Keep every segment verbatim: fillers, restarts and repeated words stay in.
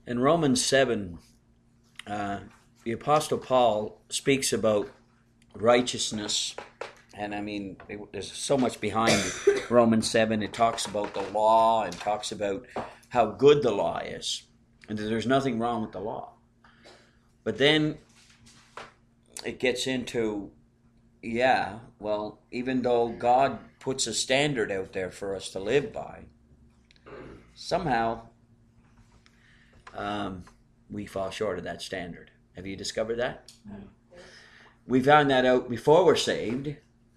In Romans seven, uh, the Apostle Paul speaks about righteousness. And I mean, it, there's so much behind Romans seven. It talks about the law and talks about how good the law is. And that there's nothing wrong with the law. But then it gets into, yeah, well, even though God puts a standard out there for us to live by, somehow um, we fall short of that standard. Have you discovered that? Mm. We found that out before we're saved.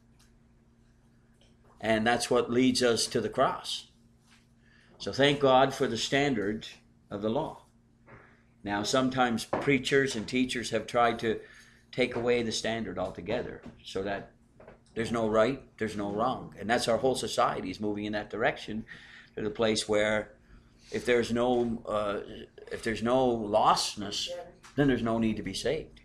And that's what leads us to the cross. So thank God for the standard of the law. Now, sometimes preachers and teachers have tried to take away the standard altogether so that there's no right, there's no wrong. And that's our whole society is moving in that direction, to the place where if there's no uh, if there's no lostness, then there's no need to be saved.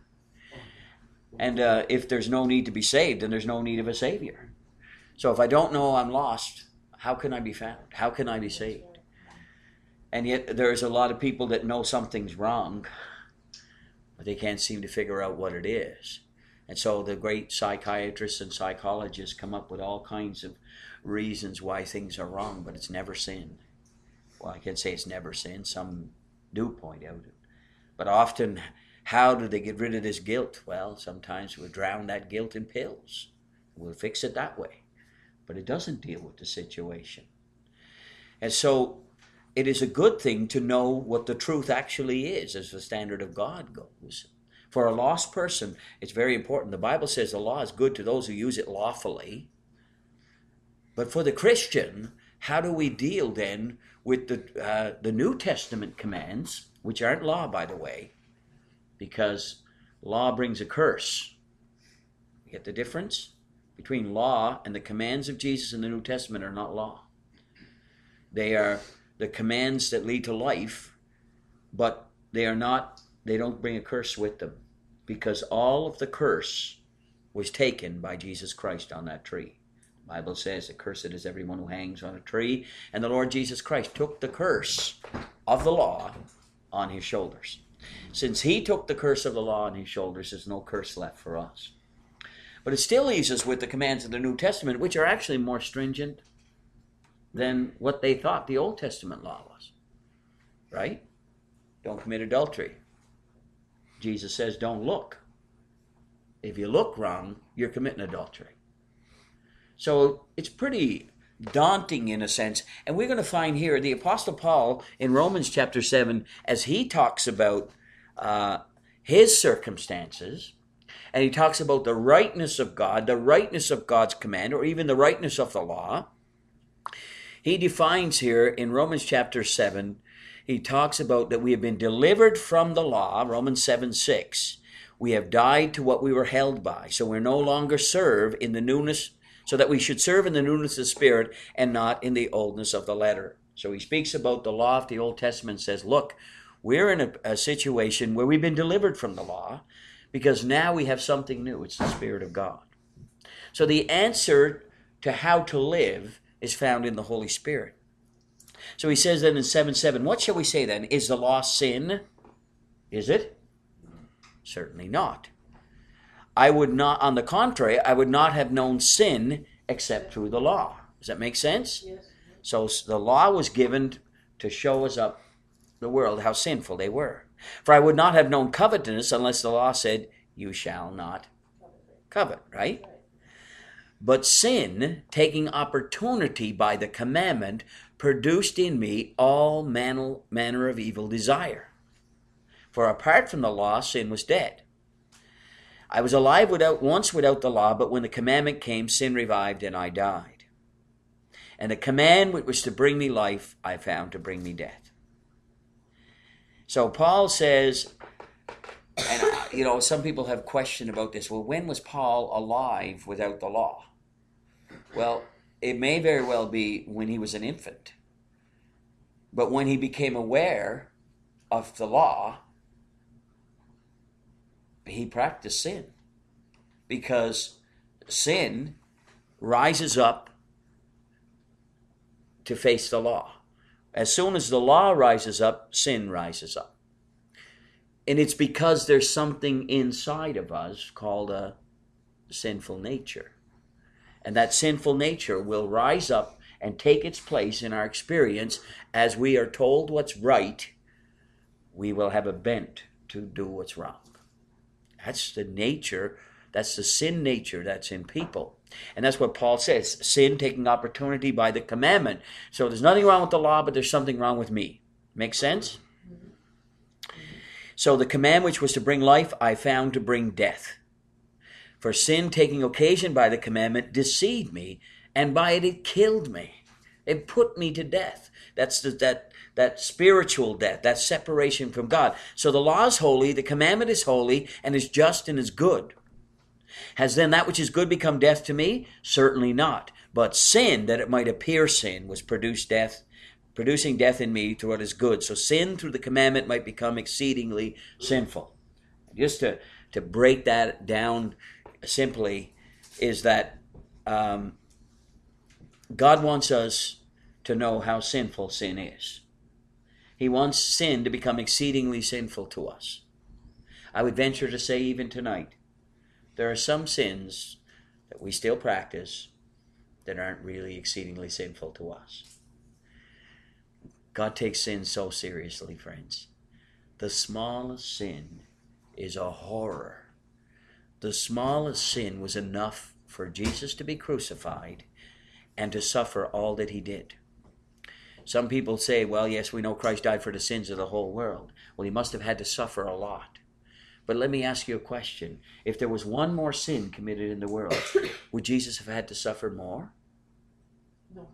And uh, if there's no need to be saved, then there's no need of a Savior. So if I don't know I'm lost, how can I be found? How can I be saved? And yet there's a lot of people that know something's wrong, but they can't seem to figure out what it is. And so the great psychiatrists and psychologists come up with all kinds of reasons why things are wrong, but it's never sin. Well, I can't say it's never sin. Some do point out it. But often, how do they get rid of this guilt? Well, sometimes we'll drown that guilt in pills. We'll fix it that way. But it doesn't deal with the situation. And so it is a good thing to know what the truth actually is as the standard of God goes. For a lost person, it's very important. The Bible says the law is good to those who use it lawfully. But for the Christian, how do we deal then with the uh, the New Testament commands, which aren't law, by the way, because law brings a curse. You get the difference? Between law and the commands of Jesus in the New Testament are not law. They are the commands that lead to life, but they are not, they don't bring a curse with them, because all of the curse was taken by Jesus Christ on that tree. The Bible says that cursed is everyone who hangs on a tree, and the Lord Jesus Christ took the curse of the law on his shoulders. Since he took the curse of the law on his shoulders, there's no curse left for us. But it still leaves us with the commands of the New Testament, which are actually more stringent than what they thought the Old Testament law was. Right? Don't commit adultery. Jesus says don't look. If you look wrong, you're committing adultery. So it's pretty daunting in a sense. And we're going to find here the Apostle Paul in Romans chapter seven, as he talks about uh, his circumstances, and he talks about the rightness of God, the rightness of God's command, or even the rightness of the law. He defines here in Romans chapter seven, he talks about that we have been delivered from the law, Romans seven six. We have died to what we were held by, so we're no longer serve in the newness, so that we should serve in the newness of the Spirit and not in the oldness of the letter. So he speaks about the law of the Old Testament, says, look, we're in a, a situation where we've been delivered from the law, because now we have something new. It's the Spirit of God. So the answer to how to live is found in the Holy Spirit. So he says then in seven seven, what shall we say then? Is the law sin? Is it? Certainly not. I would not, on the contrary, I would not have known sin except through the law. Does that make sense? Yes. So the law was given to show us up the world how sinful they were. For I would not have known covetousness unless the law said, you shall not covet, right? But sin, taking opportunity by the commandment, produced in me all manner, manner of evil desire. For apart from the law, sin was dead. I was alive without once without the law, but when the commandment came, sin revived and I died. And the command which was to bring me life, I found to bring me death. So Paul says, and you know, some people have questioned about this. Well, when was Paul alive without the law? Well, it may very well be when he was an infant. But when he became aware of the law, he practiced sin. Because sin rises up to face the law. As soon as the law rises up, sin rises up. And it's because there's something inside of us called a sinful nature. And that sinful nature will rise up and take its place in our experience. As we are told what's right, we will have a bent to do what's wrong. That's the nature, that's the sin nature that's in people. And that's what Paul says, sin taking opportunity by the commandment. So there's nothing wrong with the law, but there's something wrong with me. Make sense? So the command which was to bring life, I found to bring death. For sin taking occasion by the commandment deceived me, and by it it killed me. It put me to death. That's the, that that spiritual death, that separation from God. So the law is holy, the commandment is holy, and is just and is good. Has then that which is good become death to me? Certainly not. But sin, that it might appear sin, was produced death, producing death in me to what is good. So sin through the commandment might become exceedingly sinful. Just to, to break that down simply is that um, God wants us to know how sinful sin is. He wants sin to become exceedingly sinful to us. I would venture to say even tonight, there are some sins that we still practice that aren't really exceedingly sinful to us. God takes sin so seriously, friends. The smallest sin is a horror. The smallest sin was enough for Jesus to be crucified and to suffer all that he did. Some people say, well, yes, we know Christ died for the sins of the whole world. Well, he must have had to suffer a lot. But let me ask you a question. If there was one more sin committed in the world, would Jesus have had to suffer more? No.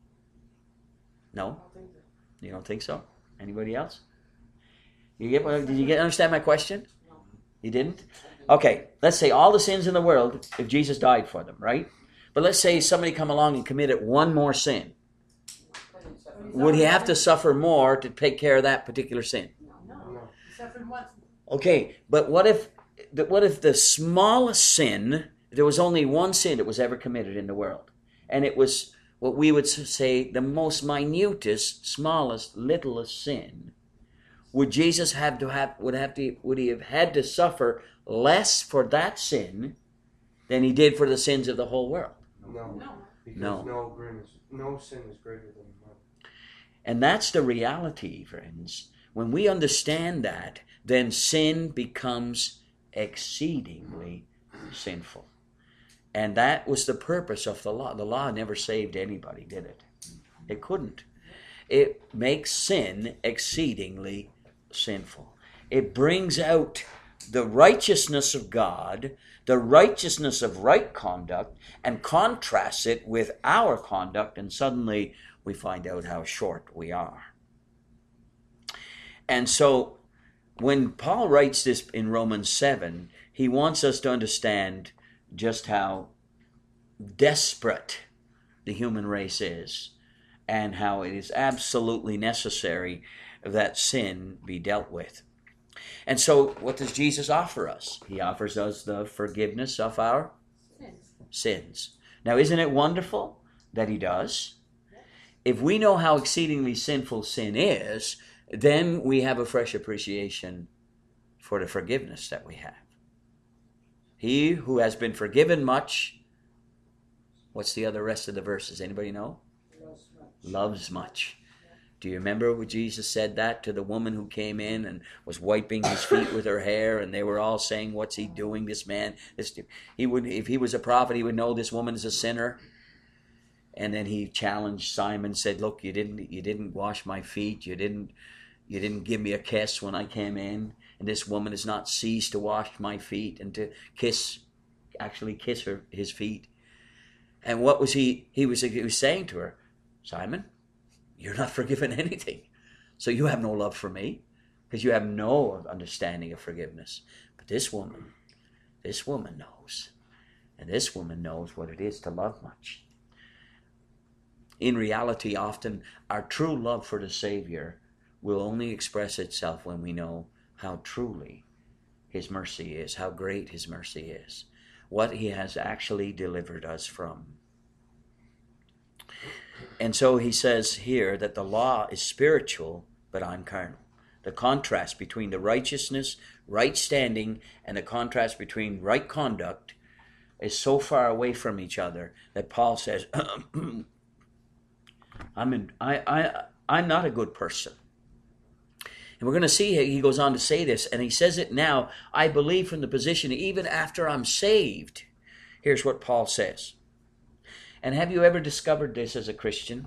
No? I don't think so. You don't think so? Anybody else? You get what, did you get understand my question? No. You didn't? Okay, let's say all the sins in the world, if Jesus died for them, right? But let's say somebody come along and committed one more sin. Would he have to suffer more to take care of that particular sin? No. No. He suffered once. Okay, but what if what if the smallest sin, there was only one sin that was ever committed in the world, and it was what we would say the most minutest, smallest, littlest sin? Would Jesus have to have would have to would he have had to suffer less for that sin than he did for the sins of the whole world? No. No. Because No. no, greatness, no sin is greater than one. And that's the reality, friends. When we understand that, then sin becomes exceedingly sinful. And that was the purpose of the law. The law never saved anybody, did it? It couldn't. It makes sin exceedingly sinful. It brings out the righteousness of God, the righteousness of right conduct, and contrasts it with our conduct, and suddenly we find out how short we are. And so when Paul writes this in Romans seven, he wants us to understand just how desperate the human race is and how it is absolutely necessary that sin be dealt with. And so what does Jesus offer us? He offers us the forgiveness of our Sins. sins. Now, isn't it wonderful that he does? If we know how exceedingly sinful sin is, then we have a fresh appreciation for the forgiveness that we have. He who has been forgiven much, what's the other rest of the verses? Anybody know? Loves much. Loves much. Do you remember when Jesus said that to the woman who came in and was wiping his feet with her hair, and they were all saying, "What's he doing, this man?" This, he would, if he was a prophet, he would know this woman is a sinner. And then he challenged Simon, said, "Look, you didn't, you didn't wash my feet. You didn't, you didn't give me a kiss when I came in. And this woman has not ceased to wash my feet and to kiss, actually kiss her, his feet." And what was he? He was, he was saying to her, "Simon, you're not forgiven anything. So you have no love for me because you have no understanding of forgiveness. But this woman, this woman knows. And this woman knows what it is to love much." In reality, often our true love for the Savior will only express itself when we know how truly his mercy is, how great his mercy is, what he has actually delivered us from. And so he says here that the law is spiritual, but I'm carnal. The contrast between the righteousness, right standing, and the contrast between right conduct is so far away from each other that Paul says, I'm in, I, I, I'm not a good person. And we're going to see he goes on to say this, and he says it now, I believe from the position even after I'm saved. Here's what Paul says. And have you ever discovered this as a Christian?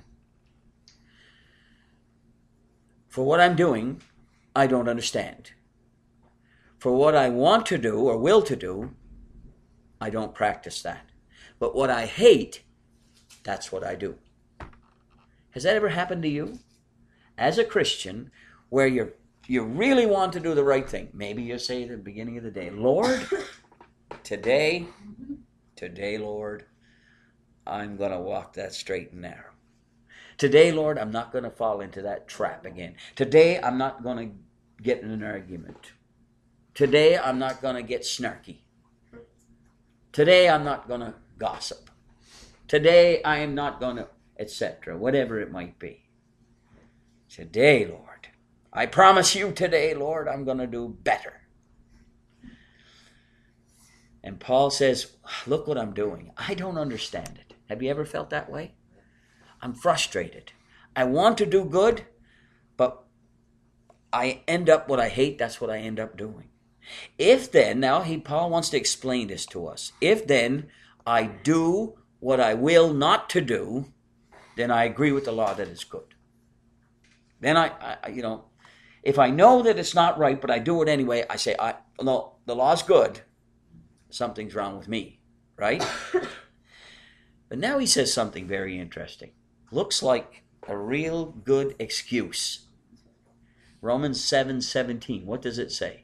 For what I'm doing, I don't understand. For what I want to do or will to do, I don't practice that. But what I hate, that's what I do. Has that ever happened to you? As a Christian, where you're, you really want to do the right thing. Maybe you say at the beginning of the day, Lord, today, today, Lord, I'm going to walk that straight and narrow. Today, Lord, I'm not going to fall into that trap again. Today, I'm not going to get in an argument. Today, I'm not going to get snarky. Today, I'm not going to gossip. Today, I am not going to, et cetera, whatever it might be. Today, Lord, I promise you today, Lord, I'm going to do better. And Paul says, look what I'm doing. I don't understand it. Have you ever felt that way? I'm frustrated. I want to do good, but I end up what I hate, that's what I end up doing. If then, now he Paul wants to explain this to us. If then I do what I will not to do, then I agree with the law that it's good. Then I, I you know, if I know that it's not right, but I do it anyway, I say, I no, the law's good. Something's wrong with me, right? But now he says something very interesting. Looks like a real good excuse. Romans seven seventeen. What does it say?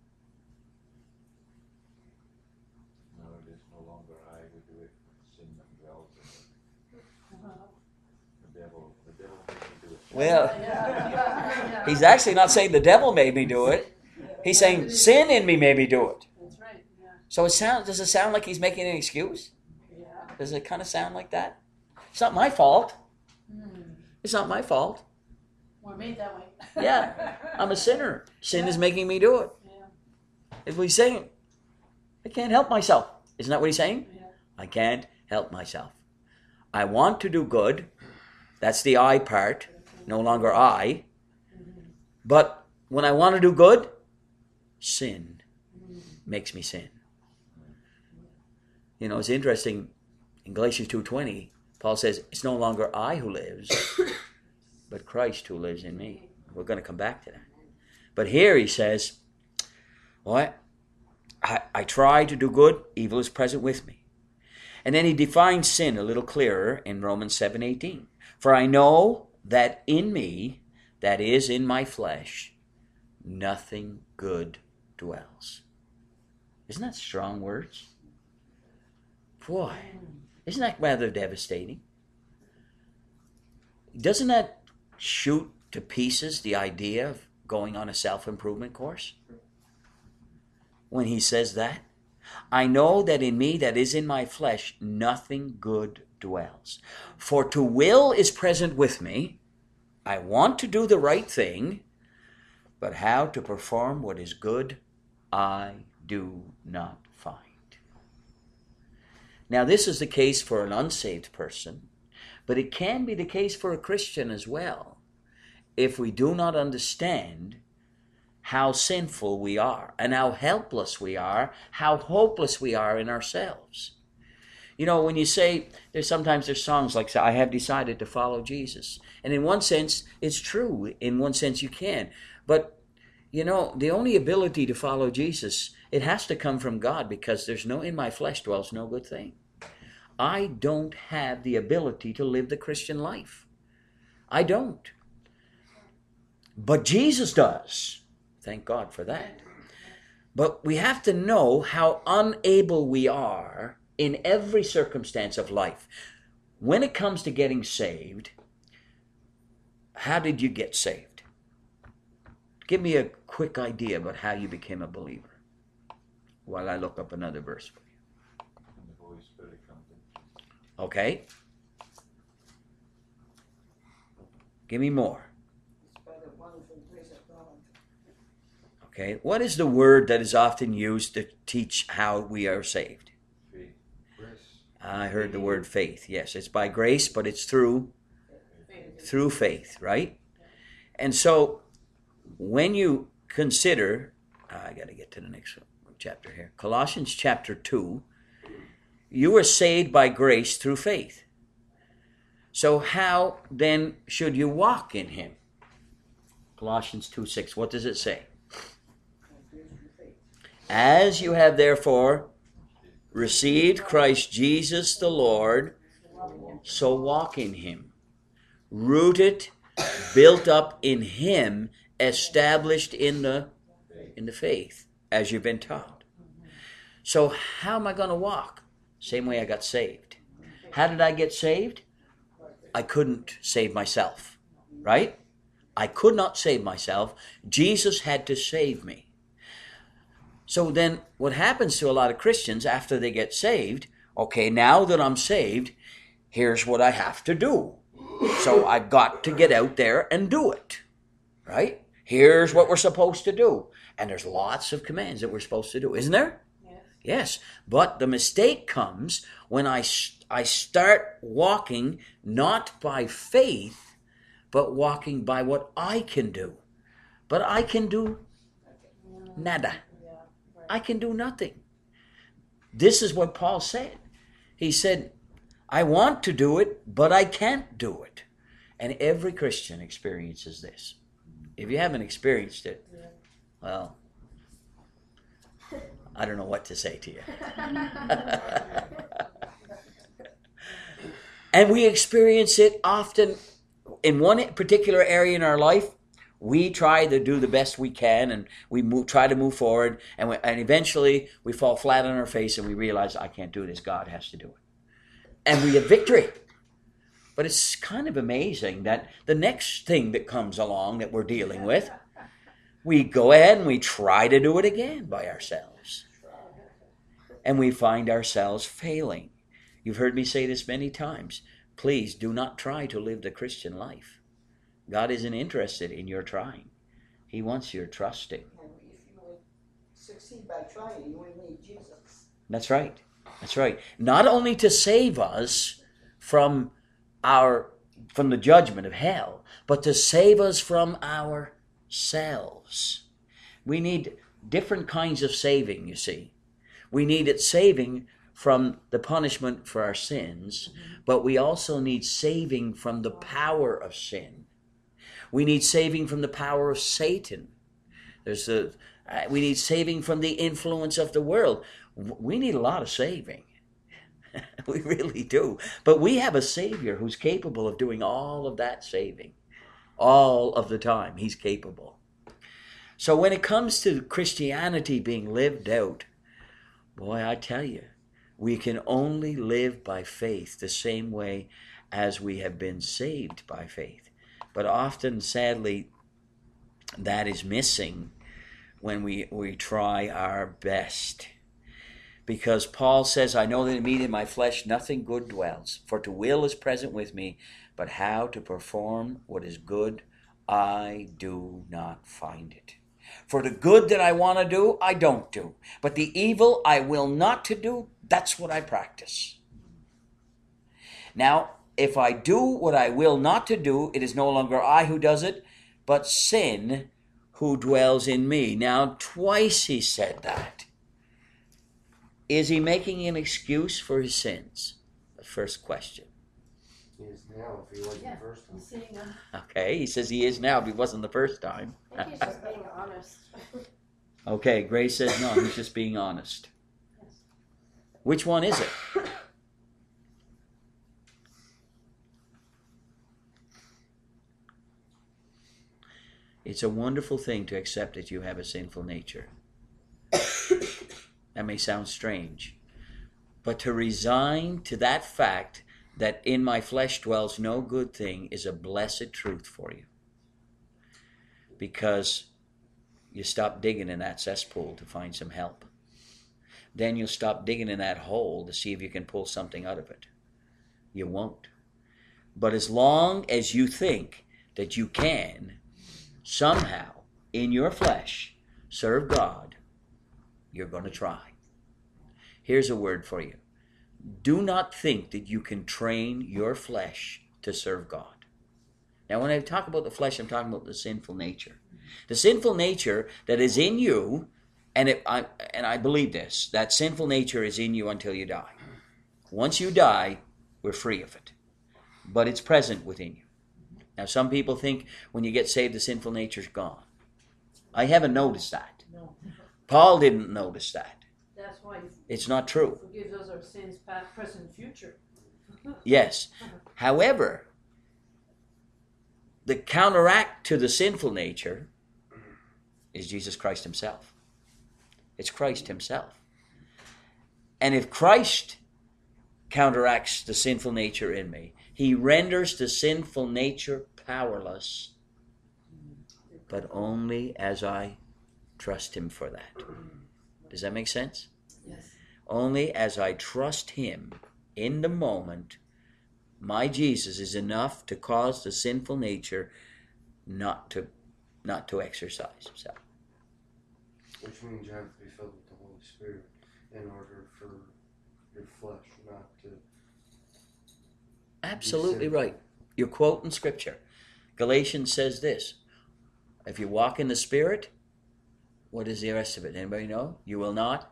No, it is no longer I who do it, sin that dwells in it. The devil, the devil made me do it. Well, he's actually not saying the devil made me do it. He's saying sin in me made me do it. That's right, yeah. So it sounds, does it sound like he's making an excuse? Yeah. Does it kind of sound like that? It's not my fault. Hmm. It's not my fault. We're made that way. Yeah, I'm a sinner. Sin is making me do it. Yeah. Is what he's saying. I can't help myself. Isn't that what he's saying? Yeah. I can't help myself. I want to do good. That's the I part. No longer I. But when I want to do good, sin makes me sin. You know, it's interesting. In Galatians two twenty, Paul says, it's no longer I who lives, but Christ who lives in me. We're going to come back to that. But here he says, well, I, I try to do good, evil is present with me. And then he defines sin a little clearer in Romans seven eighteen. For I know that in me, that is in my flesh, nothing good dwells. Isn't that strong words? Boy, isn't that rather devastating? Doesn't that shoot to pieces the idea of going on a self-improvement course? When he says that, I know that in me, that is in my flesh, nothing good dwells. For to will is present with me. I want to do the right thing, but how to perform what is good, I do not find. Now, this is the case for an unsaved person, but it can be the case for a Christian as well, if we do not understand how sinful we are and how helpless we are, how hopeless we are in ourselves. You know, when you say, there's sometimes there's songs like, I have decided to follow Jesus. And in one sense, it's true. In one sense, you can. But, you know, the only ability to follow Jesus, it has to come from God, because there's no, in my flesh dwells no good thing. I don't have the ability to live the Christian life. I don't. But Jesus does. Thank God for that. But we have to know how unable we are in every circumstance of life. When it comes to getting saved, how did you get saved? Give me a quick idea about how you became a believer while I look up another verse for you. And the Holy Spirit comes in. Okay? Give me more. It's by the wonderful grace of God. Okay, what is the word that is often used to teach how we are saved? Faith. Grace. I heard the word faith. Yes, it's by grace, but it's through through faith, right? And so when you consider, I got to get to the next chapter here. Colossians chapter two, you are saved by grace through faith. So how then should you walk in him? Colossians two six, what does it say? As you have therefore received Christ Jesus the Lord, so walk in him. Rooted, built up in him, established in the in the faith, as you've been taught. So how am I going to walk? Same way I got saved. How did I get saved? I couldn't save myself, right? I could not save myself. Jesus had to save me. So then what happens to a lot of Christians after they get saved, okay, now that I'm saved, here's what I have to do. So I've got to get out there and do it, right? Here's what we're supposed to do. And there's lots of commands that we're supposed to do, isn't there? Yes. Yes. But the mistake comes when I, I start walking not by faith, but walking by what I can do. But I can do nada. Yeah, right. I can do nothing. This is what Paul said. He said, I want to do it, but I can't do it. And every Christian experiences this. If you haven't experienced it, well, I don't know what to say to you. And we experience it often in one particular area in our life. We try to do the best we can, and we move, try to move forward, and, we, and eventually we fall flat on our face and we realize, I can't do this. God has to do it. And we have victory. But it's kind of amazing that the next thing that comes along that we're dealing with, we go ahead and we try to do it again by ourselves. And we find ourselves failing. You've heard me say this many times. Please do not try to live the Christian life. God isn't interested in your trying. He wants your trusting. And if you would succeed by trying, you would need Jesus. That's right. That's right. Not only to save us from our from the judgment of hell, but to save us from ourselves. We need different kinds of saving, you see. We need it saving from the punishment for our sins, but we also need saving from the power of sin. We need saving from the power of Satan. There's a, we need saving from the influence of the world. We need a lot of saving. We really do. But we have a Savior who's capable of doing all of that saving. All of the time, He's capable. So when it comes to Christianity being lived out, boy, I tell you, we can only live by faith the same way as we have been saved by faith. But often, sadly, that is missing when we, we try our best. Because Paul says, I know that in me, in my flesh, nothing good dwells. For to will is present with me, but how to perform what is good, I do not find it. For the good that I want to do, I don't do. But the evil I will not to do, that's what I practice. Now, if I do what I will not to do, it is no longer I who does it, but sin who dwells in me. Now, twice he said that. Is he making an excuse for his sins? The first question. He is now if he wasn't Yeah, the first I'm time. seeing them. Okay, he says he is now, but he wasn't the first time. I think he's just being honest. Okay, Grace says no, he's just being honest. Yes. Which one is it? It's a wonderful thing to accept that you have a sinful nature. That may sound strange. But to resign to that fact that in my flesh dwells no good thing is a blessed truth for you. Because you stop digging in that cesspool to find some help. Then you'll stop digging in that hole to see if you can pull something out of it. You won't. But as long as you think that you can somehow in your flesh serve God, you're going to try. Here's a word for you. Do not think that you can train your flesh to serve God. Now, when I talk about the flesh, I'm talking about the sinful nature. The sinful nature that is in you, and it, I, and I believe this, that sinful nature is in you until you die. Once you die, we're free of it. But it's present within you. Now, some people think when you get saved, the sinful nature's gone. I haven't noticed that. No. Paul didn't notice that. That's why he It's not true. forgives us our sins, past, present, future. Yes. However, the counteract to the sinful nature is Jesus Christ himself. It's Christ himself. And if Christ counteracts the sinful nature in me, he renders the sinful nature powerless, but only as I trust him for that. Does that make sense? Yes. Only as I trust him in the moment, my Jesus is enough to cause the sinful nature not to not to exercise himself. Which means you have to be filled with the Holy Spirit in order for your flesh not to. Absolutely right. You're quoting scripture. Galatians says this. If you walk in the Spirit, what is the rest of it? Anybody know? You will not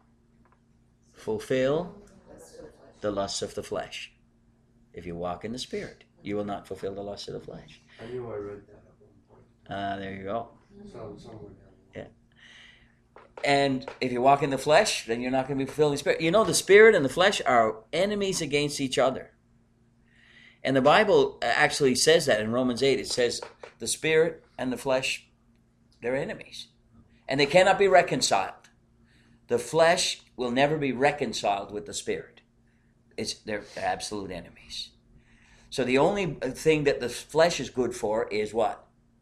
fulfill the lusts of the flesh. If you walk in the Spirit, you will not fulfill the lusts of the flesh. I knew I read that at one point. Ah, uh, there you go. So, somewhere down the line. And if you walk in the flesh, then you're not going to be fulfilling the Spirit. You know, the Spirit and the flesh are enemies against each other. And the Bible actually says that in Romans eight. It says the Spirit and the flesh, they're enemies. And they cannot be reconciled. The flesh will never be reconciled with the Spirit. It's, they're absolute enemies. So the only thing that the flesh is good for is what?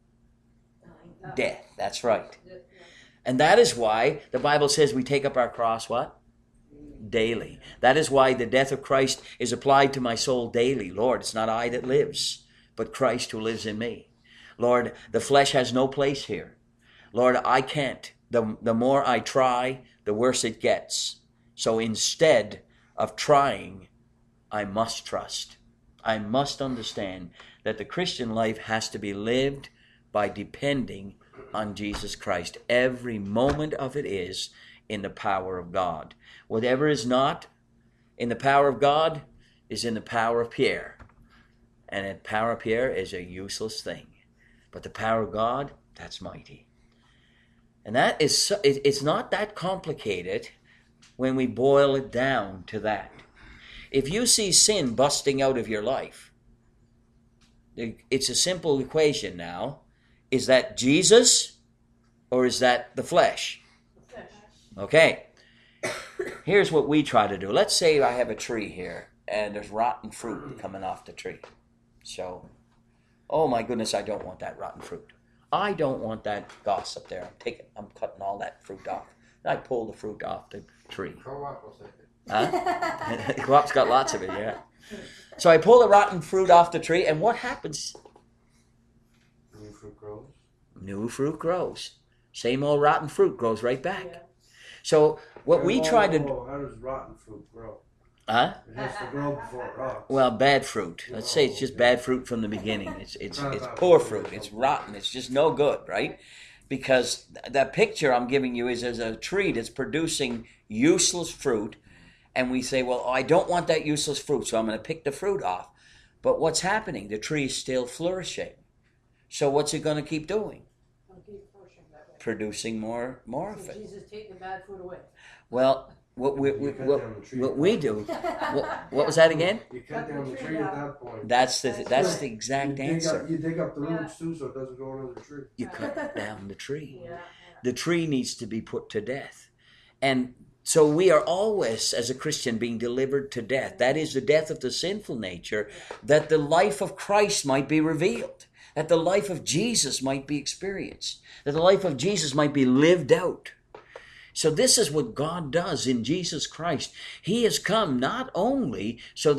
Death. That's right. And that is why the Bible says we take up our cross what? Daily. That is why the death of Christ is applied to my soul daily. Lord, it's not I that lives, but Christ who lives in me. Lord, the flesh has no place here. Lord, I can't. The, the more I try, the worse it gets. So instead of trying, I must trust. I must understand that the Christian life has to be lived by depending on Jesus Christ. Every moment of it is in the power of God. Whatever is not in the power of God is in the power of Pierre. And the power of Pierre is a useless thing. But the power of God, that's mighty. And that is so, it, it's not that complicated when we boil it down to that. If you see sin busting out of your life, it's a simple equation now. Is that Jesus or is that the flesh? The flesh. Okay. Here's what we try to do. Let's say I have a tree here and there's rotten fruit coming off the tree. So, oh my goodness, I don't want that rotten fruit. I don't want that gossip there. I'm taking, I'm cutting all that fruit off. And I pull the fruit off the tree. Co-op will take it. Huh? Co-op's got lots of it, yeah. So I pull the rotten fruit off the tree, and what happens? New fruit grows. New fruit grows. Same old rotten fruit grows right back. Yeah. So what we Whoa, try to... whoa, whoa, how does rotten fruit grow? Huh? It has to grow before it rots. Well, bad fruit. Let's say it's just bad fruit from the beginning. It's it's it's poor fruit. It's rotten. It's just no good, right? Because that picture I'm giving you is as a tree that's producing useless fruit, and we say, well, I don't want that useless fruit, so I'm going to pick the fruit off. But what's happening? The tree is still flourishing. So what's it going to keep doing? I'll keep pushing that way. Producing more more of So it. Jesus take the bad food away. Well, what we, we You cut what, down the tree. what we do? What, what was that again? You cut down the tree at that point. That's the that's the You exact dig answer. up, you dig up the Yeah. roots too, so it doesn't go under the tree. You cut down the tree. Yeah. The tree needs to be put to death. And so we are always, as a Christian, being delivered to death. That is the death of the sinful nature, that the life of Christ might be revealed, that the life of Jesus might be experienced, that the life of Jesus might be lived out. So this is what God does in Jesus Christ. He has come not only so that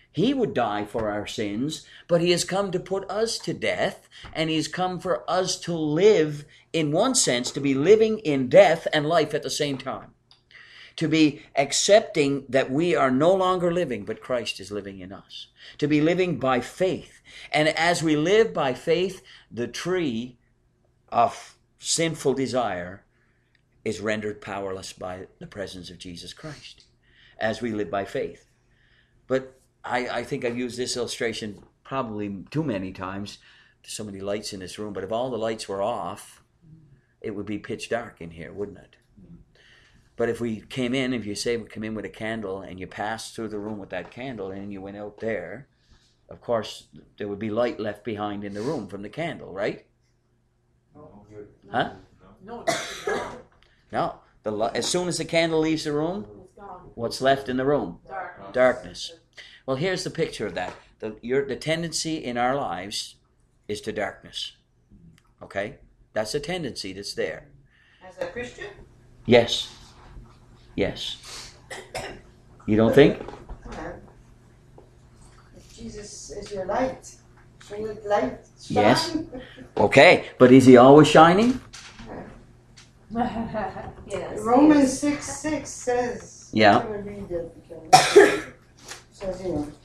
He would die for our sins, but he has come to put us to death, and he's come for us to live, in one sense, to be living in death and life at the same time. To be accepting that we are no longer living, but Christ is living in us. To be living by faith. And as we live by faith, the tree of sinful desire is rendered powerless by the presence of Jesus Christ. As we live by faith. But I, I think I've used this illustration probably too many times. There's so many lights in this room, but if all the lights were off, it would be pitch dark in here, wouldn't it? But if we came in, if you say we come in with a candle and you passed through the room with that candle and you went out there, of course, there would be light left behind in the room from the candle, right? No. Huh? No, it's gone. No. The li- as soon as the candle leaves the room, It's gone. what's left in the room? Dark. Darkness. Well, here's the picture of that. The, your, the tendency in our lives is to darkness. Okay? That's a tendency that's there. As a Christian? Yes. Yes. You don't think? Uh, if Jesus is your light, shouldn't light shine? Yes. Okay. But is he always shining? Yes. Romans six six says, Yeah. I'm going to read that because says, you know,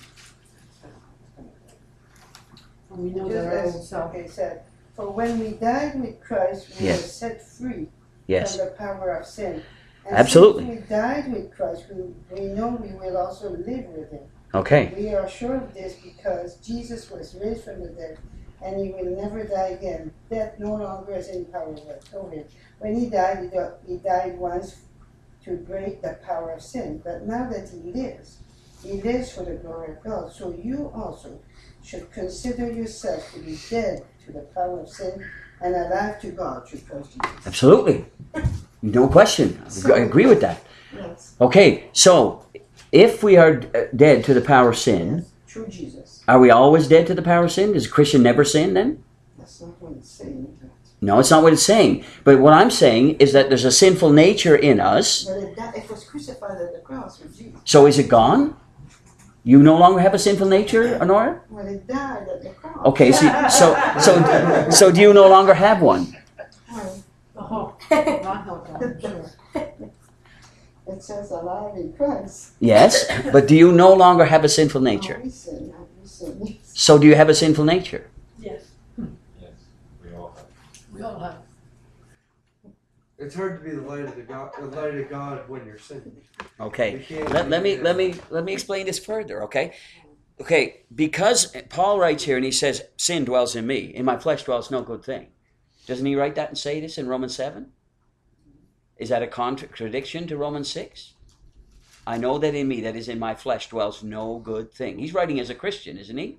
We know just that our old as, self. okay, said, for when we died with Christ, we Yes. were set free Yes. from the power of sin. And Absolutely. since we died with Christ, we, we know we will also live with him. Okay. We are sure of this because Jesus was raised from the dead and he will never die again. Death no longer has any power over him. When he died, he, di- he died once to break the power of sin. But now that he lives, he lives for the glory of God. So you also should consider yourself to be dead to the power of sin and alive to God through Christ Jesus. Absolutely. No question. I agree with that. Yes. Okay. So, if we are uh, dead to the power of sin, Yes. Through Jesus. are we always dead to the power of sin? Does a Christian never sin then? That's not what it's saying. No, it's not what it's saying. But what I'm saying is that there's a sinful nature in us. But it, died, it was crucified at the cross with Jesus. So is it gone? You no longer have a sinful nature, Honora? Well, it died at the cross. Okay, so so so so do you no longer have one? Well, Oh, not no problem, sure. it says alive in Christ. Yes, but do you no longer have a sinful nature? Oh, we sin, we sin. So do you have a sinful nature? Yes, Yes, we all have. we all have. It's hard to be the light of the God, the light of God when you're sinning. Okay. You can't Let, let me be- let me let me explain this further, okay? Okay, because Paul writes here and he says, sin dwells in me. In my flesh dwells no good thing. Doesn't he write that and say this in Romans seven? Is that a contradiction to Romans six? I know that in me, that is in my flesh, dwells no good thing. He's writing as a Christian, isn't he?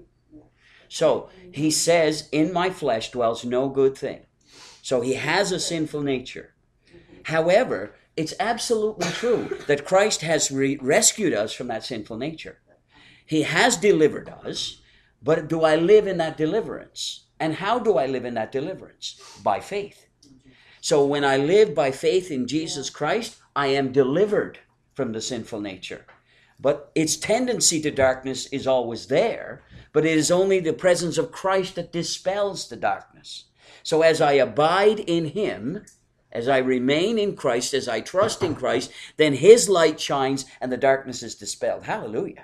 So he says, in my flesh dwells no good thing. So he has a sinful nature. However, it's absolutely true that Christ has re- rescued us from that sinful nature. He has delivered us, but do I live in that deliverance? And how do I live in that deliverance? By faith. So when I live by faith in Jesus Christ, I am delivered from the sinful nature. But its tendency to darkness is always there, but it is only the presence of Christ that dispels the darkness. So as I abide in him, as I remain in Christ, as I trust in Christ, then his light shines and the darkness is dispelled. Hallelujah.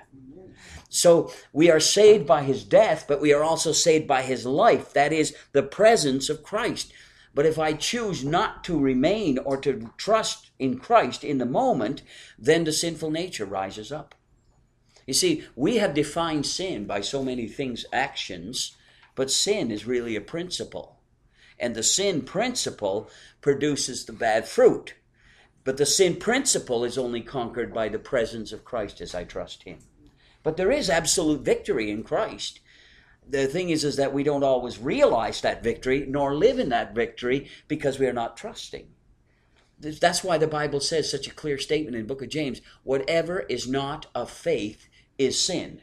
So we are saved by his death, but we are also saved by his life. That is the presence of Christ. But if I choose not to remain or to trust in Christ in the moment, then the sinful nature rises up. You see, we have defined sin by so many things, actions, but sin is really a principle. And the sin principle produces the bad fruit. But the sin principle is only conquered by the presence of Christ as I trust him. But there is absolute victory in Christ. The thing is, is that we don't always realize that victory, nor live in that victory, because we are not trusting. That's why the Bible says such a clear statement in the book of James, whatever is not of faith is sin.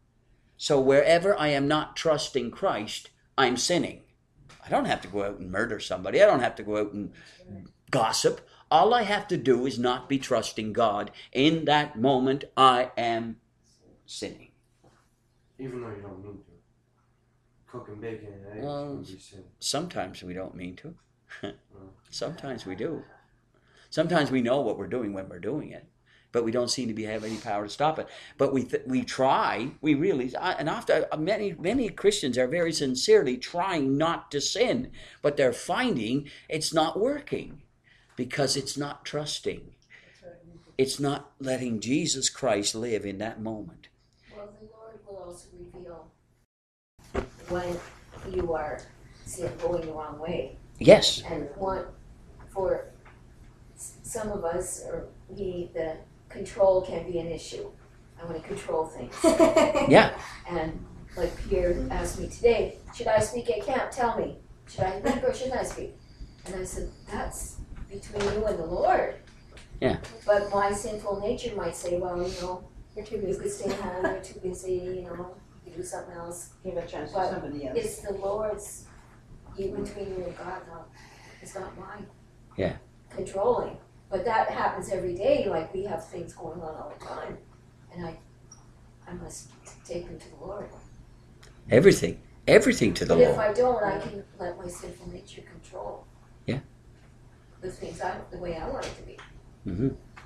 So wherever I am not trusting Christ, I'm sinning. I don't have to go out and murder somebody. I don't have to go out and gossip. All I have to do is not be trusting God. In that moment, I am sinning. Even though you don't mean to. Cooking bacon and eggs Well, would be sin. Sometimes we don't mean to. Sometimes we do. Sometimes we know what we're doing when we're doing it, but we don't seem to be have any power to stop it. But we th- we try. We really and often many many Christians are very sincerely trying not to sin, but they're finding it's not working because it's not trusting. It's not letting Jesus Christ live in that moment. Well, the Lord will also reveal when you are see it going the wrong way. Yes. And one for s- some of us, or we, the control can be an issue. I want to control things. Yeah. And like Pierre asked me today, should I speak at camp? Tell me. Should I speak or shouldn't I speak? And I said, that's between you and the Lord. Yeah. But my sinful nature might say, well, you know, you're too busy. You could stay home, you're too busy, you know, you do something else. Give a chance to But somebody else. It's the Lord's, you between you and God, not, it's not mine. Yeah. Controlling. But that happens every day, like we have things going on all the time. And I I must take them to the Lord. Everything. Everything to the But if Lord. I don't, I can let my sinful nature control. Yeah. The things I, the way I want it to be. Mm-hmm.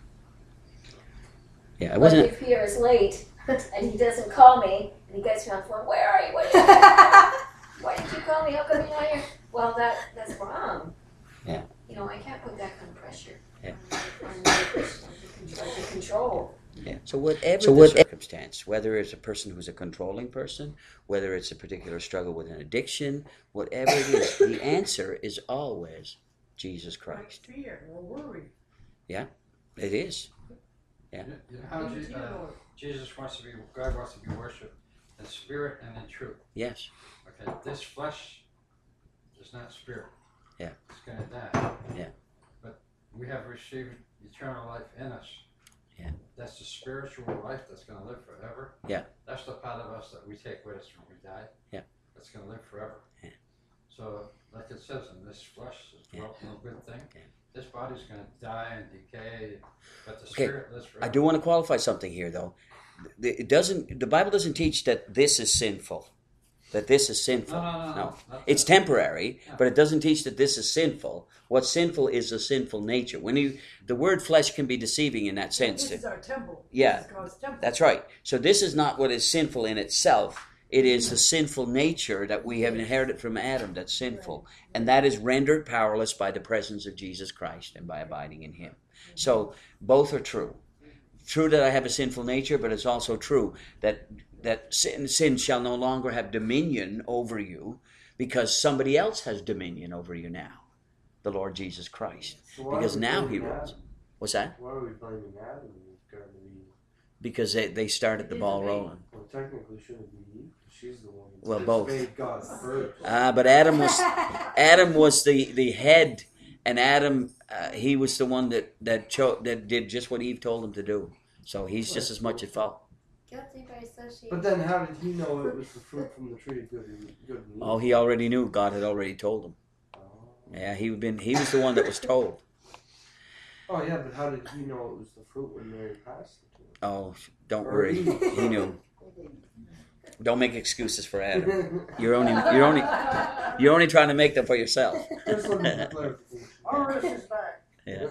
Yeah, it But wasn't. if Pierre is late and he doesn't call me and he gets me on the phone, where are you? What did you Why did you call me? How come you're not here? Well, that that's wrong. Yeah. You know, I can't put that kind of pressure Yeah. on the person to control. Yeah. So whatever So the what- circumstance, whether it's a person who's a controlling person, whether it's a particular struggle with an addiction, whatever it is, the answer is always Jesus Christ. Fear or worry. It is. You know how Je- uh, Jesus wants to be, God wants to be worshipped in spirit and in truth. Yes. Okay, this flesh is not spirit. Yeah. It's going to die. Yeah. But we have received eternal life in us. Yeah. That's the spiritual life that's going to live forever. Yeah. That's the part of us that we take with us when we die. Yeah. That's going to live forever. Yeah. So, like it says, in this flesh is Yeah. well, no good thing. Yeah. This body's going to die and decay, but the Okay, spirit lives forever. I do want to qualify something here, though. The- It doesn't. The Bible doesn't teach that this is sinful. That this is sinful. No, no, no, no. Not It's that. temporary, Yeah. but it doesn't teach that this is sinful. What's sinful is a sinful nature. When you, the word flesh can be deceiving in that sense. This is our temple. Yeah. This is God's temple. That's right. So this is not what is sinful in itself. It is the sinful nature that we have inherited from Adam that's sinful. And that is rendered powerless by the presence of Jesus Christ and by abiding in Him. So both are true. True that I have a sinful nature, but it's also true that that sin, sin shall no longer have dominion over you because somebody else has dominion over you now. The Lord Jesus Christ. So why Because are we now blaming He rules. Adam? What's that? Why are we blaming Adam in regard to Eve? Because they, they started the ball rolling. Well, technically, shouldn't it be Eve? 'Cause she's the one who Well, both. made God first. Uh, but Adam was Adam was the, the head, and Adam uh, he was the one that that cho- that did just what Eve told him to do. So he's just as much at fault. Guilty by association. But then, how did he know it was the fruit from the tree of good and, good and evil? Oh, he already knew. God had already told him. Oh. Yeah, he been he was the one that was told. Oh, yeah, but how did he know it was the fruit when Mary passed it to him? Oh, don't Or worry, Eve. he knew. Don't make excuses for Adam. You're only you're only you're only trying to make them for yourself. Just looking for clarification. Our is back. Yeah.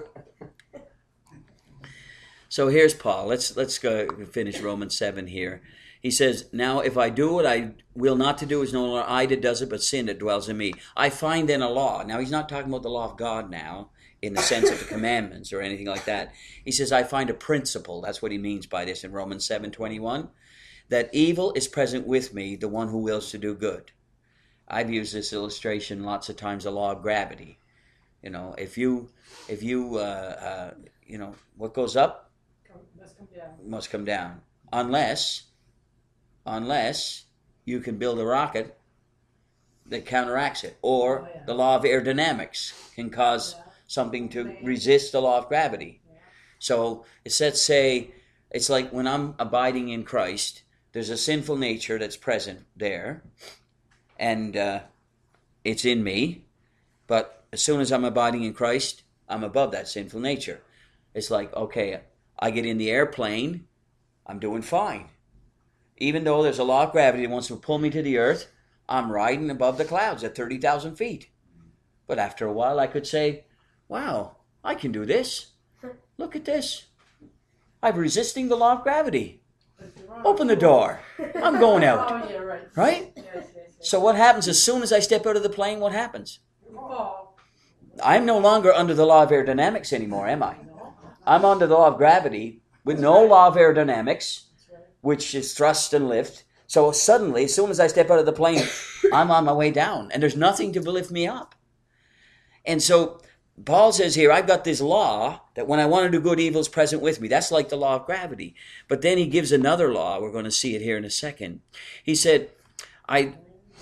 So here's Paul. Let's let's go finish Romans seven here. He says, "Now if I do what I will not to do, is no longer I that does it, but sin that dwells in me. I find then a law." Now he's not talking about the law of God now, in the sense of the commandments or anything like that. He says, "I find a principle." That's what he means by this in Romans seven twenty-one. That evil is present with me, the one who wills to do good. I've used this illustration lots of times, the law of gravity. You know, if you, if you, uh, uh, you know, what goes up Come, let's come down. must come down. Unless, unless you can build a rocket that counteracts it. Or Oh, yeah. the law of aerodynamics can cause Yeah. something to resist the law of gravity. Yeah. So it's, let's say, it's like when I'm abiding in Christ, there's a sinful nature that's present there, and uh, it's in me. But as soon as I'm abiding in Christ, I'm above that sinful nature. It's like, okay, I get in the airplane, I'm doing fine. Even though there's a law of gravity that wants to pull me to the earth, I'm riding above the clouds at thirty thousand feet. But after a while, I could say, wow, I can do this. Look at this. I'm resisting the law of gravity. Open the door. I'm going out. Oh, yeah, right. Right? Yes, yes, yes. So what happens as soon as I step out of the plane? What happens? You fall. I'm no longer under the law of aerodynamics anymore, am I? I'm under the law of gravity with no law of aerodynamics, which is thrust and lift. So suddenly, as soon as I step out of the plane, I'm on my way down, and there's nothing to lift me up. And so Paul says here, I've got this law that when I want to do good, evil is present with me. That's like the law of gravity. But then he gives another law. We're going to see it here in a second. He said, I,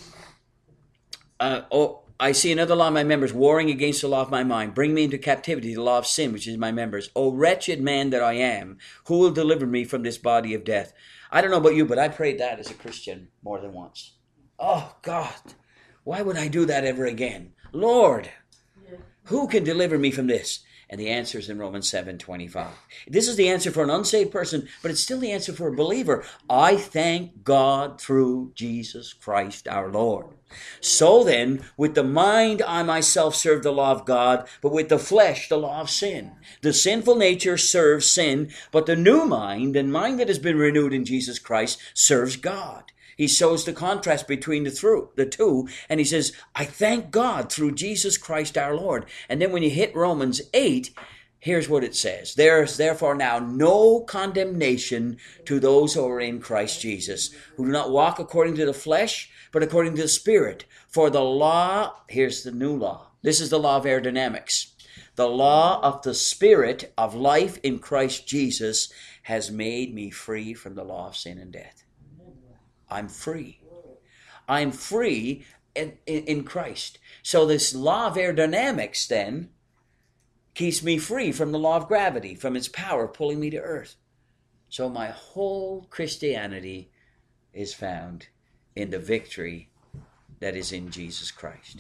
uh, oh, I see another law of my members warring against the law of my mind. Bring me into captivity, the law of sin, which is my members. O wretched man that I am, who will deliver me from this body of death? I don't know about you, but I prayed that as a Christian more than once. Oh, God, why would I do that ever again? Lord, who can deliver me from this? And the answer is in Romans seven twenty-five. This is the answer for an unsaved person, but it's still the answer for a believer. I thank God through Jesus Christ our Lord. So then, with the mind I myself serve the law of God, but with the flesh the law of sin. The sinful nature serves sin, but the new mind, and mind that has been renewed in Jesus Christ, serves God. He shows the contrast between the, through, the two, and he says, I thank God through Jesus Christ our Lord. And then when you hit Romans eight, here's what it says. There is therefore now no condemnation to those who are in Christ Jesus, who do not walk according to the flesh, but according to the Spirit. For the law, here's the new law. This is the law of aerodynamics. The law of the Spirit of life in Christ Jesus has made me free from the law of sin and death. I'm free. I'm free in, in, in Christ. So this law of aerodynamics then keeps me free from the law of gravity, from its power pulling me to earth. So my whole Christianity is found in the victory that is in Jesus Christ.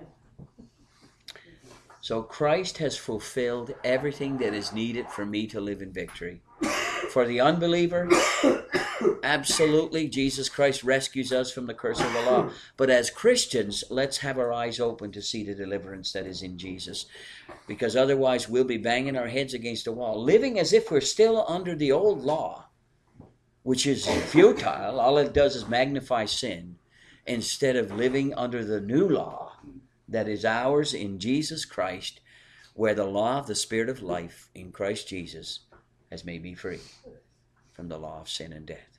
So Christ has fulfilled everything that is needed for me to live in victory. For the unbeliever, absolutely, Jesus Christ rescues us from the curse of the law. But as Christians, let's have our eyes open to see the deliverance that is in Jesus. Because otherwise we'll be banging our heads against a wall, living as if we're still under the old law, which is futile. All it does is magnify sin, instead of living under the new law that is ours in Jesus Christ, where the law of the Spirit of life in Christ Jesus has made me free from the law of sin and death.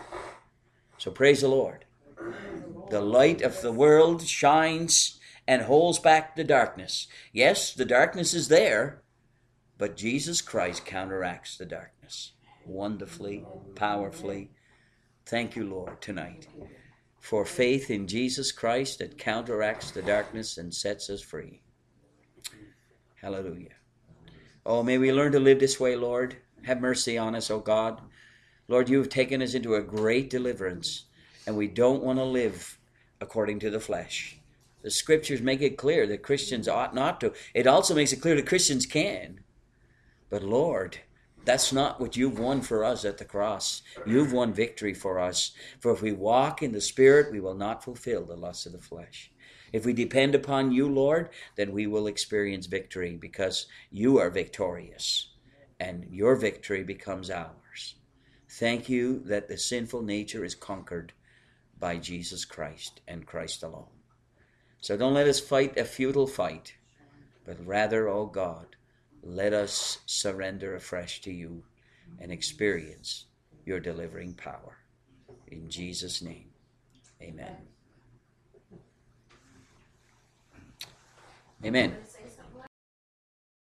So praise the Lord. The light of the world shines and holds back the darkness. Yes, the darkness is there, but Jesus Christ counteracts the darkness wonderfully, powerfully. Thank you, Lord, tonight for faith in Jesus Christ that counteracts the darkness and sets us free. Hallelujah. Oh, may we learn to live this way, Lord. Have mercy on us, oh God. Lord, you have taken us into a great deliverance, and we don't want to live according to the flesh. The scriptures make it clear that Christians ought not to. It also makes it clear that Christians can. But Lord, that's not what you've won for us at the cross. You've won victory for us. For if we walk in the Spirit, we will not fulfill the lusts of the flesh. If we depend upon you, Lord, then we will experience victory because you are victorious, and your victory becomes ours. Thank you that the sinful nature is conquered by Jesus Christ and Christ alone. So don't let us fight a futile fight, but rather, oh God, let us surrender afresh to you and experience your delivering power. In Jesus' name, amen. Amen.